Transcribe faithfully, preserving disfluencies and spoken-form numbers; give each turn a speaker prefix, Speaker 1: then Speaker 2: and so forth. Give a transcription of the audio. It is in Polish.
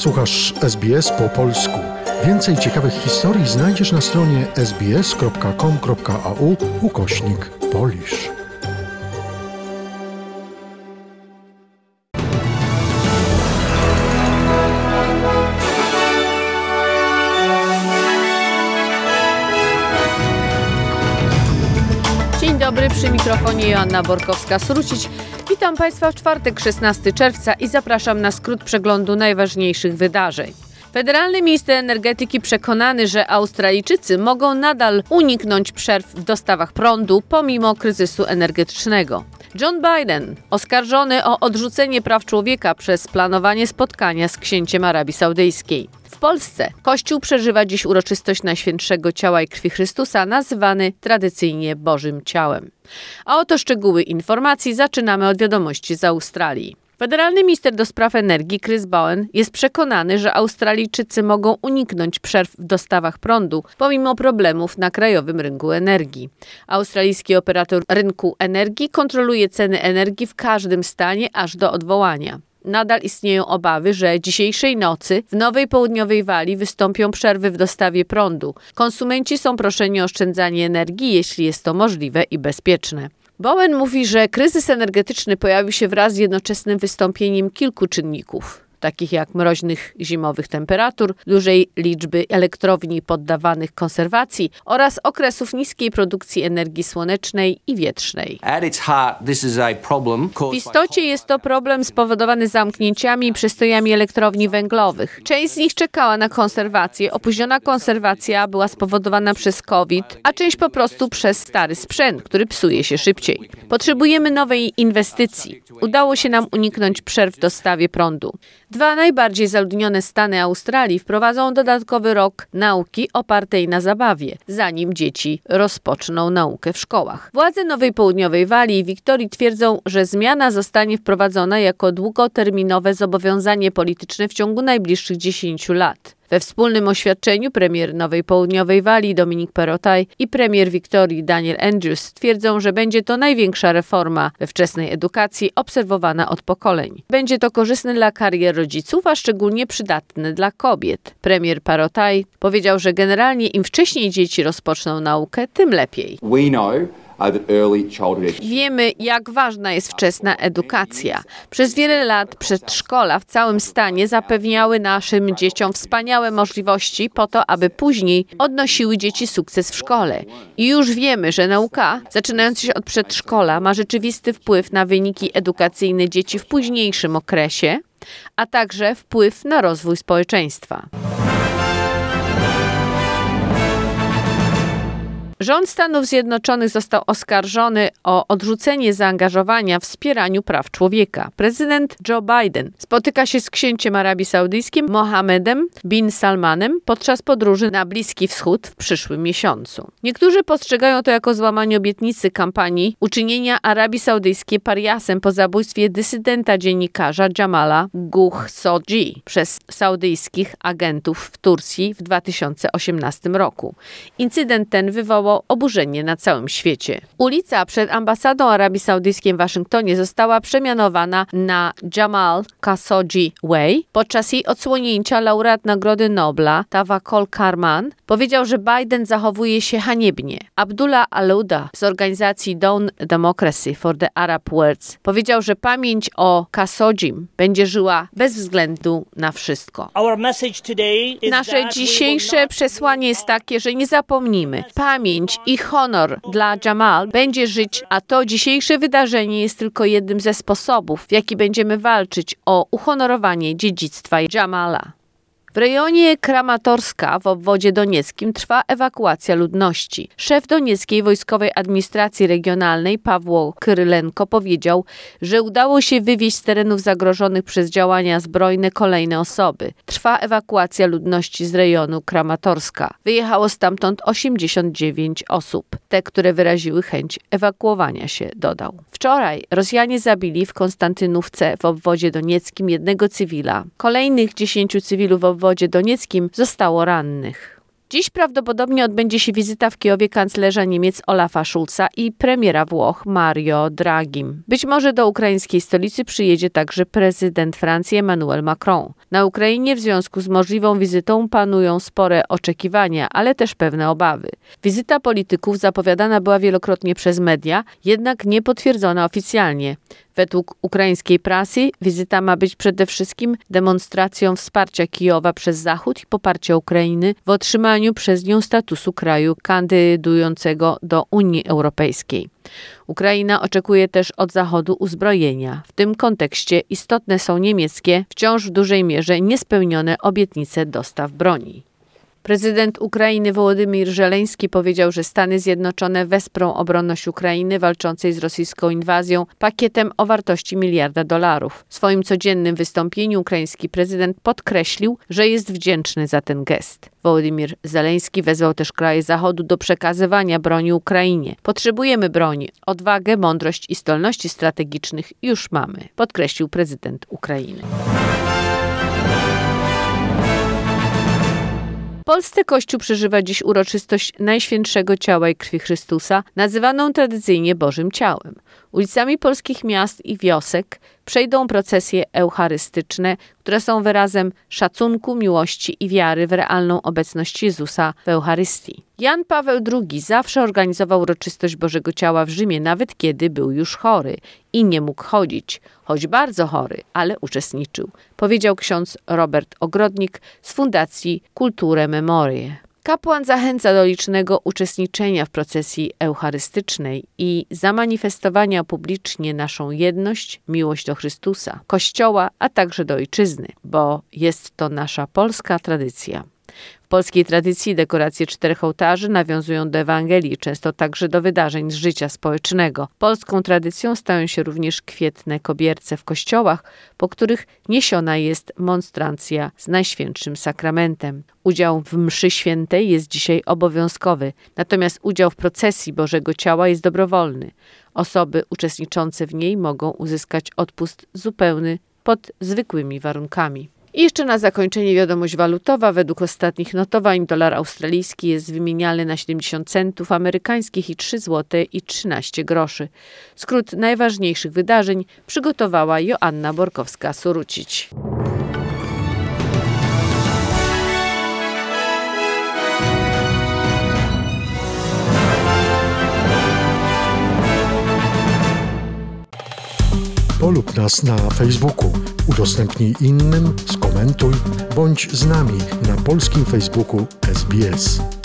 Speaker 1: Słuchasz S B S po polsku. Więcej ciekawych historii znajdziesz na stronie sbs.com.au ukośnik Polish.
Speaker 2: Dzień dobry, przy mikrofonie Joanna Borkowska-Srucić. Witam Państwa w czwartek, szesnastego czerwca i zapraszam na skrót przeglądu najważniejszych wydarzeń. Federalny minister energetyki przekonany, że Australijczycy mogą nadal uniknąć przerw w dostawach prądu pomimo kryzysu energetycznego. John Biden oskarżony o odrzucenie praw człowieka przez planowanie spotkania z księciem Arabii Saudyjskiej. W Polsce Kościół przeżywa dziś uroczystość Najświętszego Ciała i Krwi Chrystusa, nazywany tradycyjnie Bożym Ciałem. A oto szczegóły informacji. Zaczynamy od wiadomości z Australii. Federalny minister do spraw energii Chris Bowen jest przekonany, że Australijczycy mogą uniknąć przerw w dostawach prądu pomimo problemów na krajowym rynku energii. Australijski operator rynku energii kontroluje ceny energii w każdym stanie aż do odwołania. Nadal istnieją obawy, że dzisiejszej nocy w Nowej Południowej Walii wystąpią przerwy w dostawie prądu. Konsumenci są proszeni o oszczędzanie energii, jeśli jest to możliwe i bezpieczne. Bowen mówi, że kryzys energetyczny pojawił się wraz z jednoczesnym wystąpieniem kilku czynników, takich jak mroźnych zimowych temperatur, dużej liczby elektrowni poddawanych konserwacji oraz okresów niskiej produkcji energii słonecznej i wietrznej. W istocie jest to problem spowodowany zamknięciami i przestojami elektrowni węglowych. Część z nich czekała na konserwację. Opóźniona konserwacja była spowodowana przez COVID, a część po prostu przez stary sprzęt, który psuje się szybciej. Potrzebujemy nowej inwestycji. Udało się nam uniknąć przerw w dostawie prądu. Dwa najbardziej zaludnione stany Australii wprowadzą dodatkowy rok nauki opartej na zabawie, zanim dzieci rozpoczną naukę w szkołach. Władze Nowej Południowej Walii i Wiktorii twierdzą, że zmiana zostanie wprowadzona jako długoterminowe zobowiązanie polityczne w ciągu najbliższych dziesięciu lat. We wspólnym oświadczeniu premier Nowej Południowej Walii Dominic Perrottet i premier Wiktorii Daniel Andrews twierdzą, że będzie to największa reforma we wczesnej edukacji obserwowana od pokoleń. Będzie to korzystne dla karier rodziców, a szczególnie przydatne dla kobiet. Premier Perrottet powiedział, że generalnie im wcześniej dzieci rozpoczną naukę, tym lepiej.
Speaker 3: We know
Speaker 2: Wiemy, jak ważna jest wczesna edukacja. Przez wiele lat przedszkola w całym stanie zapewniały naszym dzieciom wspaniałe możliwości po to, aby później odnosiły dzieci sukces w szkole. I już wiemy, że nauka, zaczynając się od przedszkola, ma rzeczywisty wpływ na wyniki edukacyjne dzieci w późniejszym okresie, a także wpływ na rozwój społeczeństwa. Rząd Stanów Zjednoczonych został oskarżony o odrzucenie zaangażowania w wspieraniu praw człowieka. Prezydent Joe Biden spotyka się z księciem Arabii Saudyjskiej Mohammedem bin Salmanem podczas podróży na Bliski Wschód w przyszłym miesiącu. Niektórzy postrzegają to jako złamanie obietnicy kampanii uczynienia Arabii Saudyjskiej pariasem po zabójstwie dysydenta dziennikarza Jamala Khashoggi przez saudyjskich agentów w Turcji w dwa tysiące osiemnastym roku. Incydent ten wywołał oburzenie na całym świecie. Ulica przed ambasadą Arabii Saudyjskiej w Waszyngtonie została przemianowana na Jamal Khashoggi Way. Podczas jej odsłonięcia laureat Nagrody Nobla Tawakkol Karman powiedział, że Biden zachowuje się haniebnie. Abdullah Al-Uda z organizacji Dawn Democracy for the Arab World powiedział, że pamięć o Khashoggim będzie żyła bez względu na wszystko. Nasze dzisiejsze przesłanie jest takie, że nie zapomnimy. Pamięć i honor dla Jamal będzie żyć, a to dzisiejsze wydarzenie jest tylko jednym ze sposobów, w jaki będziemy walczyć o uhonorowanie dziedzictwa Jamala. W rejonie Kramatorska w obwodzie donieckim trwa ewakuacja ludności. Szef Donieckiej Wojskowej Administracji Regionalnej Pawło Kyrylenko powiedział, że udało się wywieźć z terenów zagrożonych przez działania zbrojne kolejne osoby. Trwa ewakuacja ludności z rejonu Kramatorska. Wyjechało stamtąd osiemdziesiąt dziewięć osób. Te, które wyraziły chęć ewakuowania się, dodał. Wczoraj Rosjanie zabili w Konstantynówce w obwodzie donieckim jednego cywila. Kolejnych dziesięciu cywilów w obwodzie donieckim zostało rannych. Dziś prawdopodobnie odbędzie się wizyta w Kijowie kanclerza Niemiec Olafa Scholza i premiera Włoch Mario Draghi. Być może do ukraińskiej stolicy przyjedzie także prezydent Francji Emmanuel Macron. Na Ukrainie w związku z możliwą wizytą panują spore oczekiwania, ale też pewne obawy. Wizyta polityków zapowiadana była wielokrotnie przez media, jednak nie potwierdzona oficjalnie. Według ukraińskiej prasy wizyta ma być przede wszystkim demonstracją wsparcia Kijowa przez Zachód i poparcia Ukrainy w otrzymaniu przez nią statusu kraju kandydującego do Unii Europejskiej. Ukraina oczekuje też od Zachodu uzbrojenia. W tym kontekście istotne są niemieckie, wciąż w dużej mierze niespełnione obietnice dostaw broni. Prezydent Ukrainy Wołodymyr Żeleński powiedział, że Stany Zjednoczone wesprą obronność Ukrainy walczącej z rosyjską inwazją pakietem o wartości miliarda dolarów. W swoim codziennym wystąpieniu ukraiński prezydent podkreślił, że jest wdzięczny za ten gest. Wołodymyr Żeleński wezwał też kraje Zachodu do przekazywania broni Ukrainie. Potrzebujemy broni. Odwagę, mądrość i zdolności strategicznych już mamy, podkreślił prezydent Ukrainy. W Polsce Kościół przeżywa dziś uroczystość Najświętszego Ciała i Krwi Chrystusa, nazywaną tradycyjnie Bożym Ciałem. Ulicami polskich miast i wiosek przejdą procesje eucharystyczne, które są wyrazem szacunku, miłości i wiary w realną obecność Jezusa w Eucharystii. Jan Paweł drugi zawsze organizował uroczystość Bożego Ciała w Rzymie, nawet kiedy był już chory i nie mógł chodzić, choć bardzo chory, ale uczestniczył, powiedział ksiądz Robert Ogrodnik z Fundacji Culture Memorie. Kapłan zachęca do licznego uczestniczenia w procesji eucharystycznej i zamanifestowania publicznie naszą jedność, miłość do Chrystusa, Kościoła, a także do Ojczyzny, bo jest to nasza polska tradycja. W polskiej tradycji dekoracje czterech ołtarzy nawiązują do Ewangelii, często także do wydarzeń z życia społecznego. Polską tradycją stają się również kwietne kobierce w kościołach, po których niesiona jest monstrancja z Najświętszym Sakramentem. Udział w mszy świętej jest dzisiaj obowiązkowy, natomiast udział w procesji Bożego Ciała jest dobrowolny. Osoby uczestniczące w niej mogą uzyskać odpust zupełny pod zwykłymi warunkami. I jeszcze na zakończenie wiadomość walutowa. Według ostatnich notowań dolar australijski jest wymieniany na siedemdziesiąt centów amerykańskich i trzy złote i trzynaście groszy. Skrót najważniejszych wydarzeń przygotowała Joanna Borkowska-Surucić.
Speaker 1: Polub nas na Facebooku, udostępnij innym, skomentuj, bądź z nami na polskim Facebooku S B S.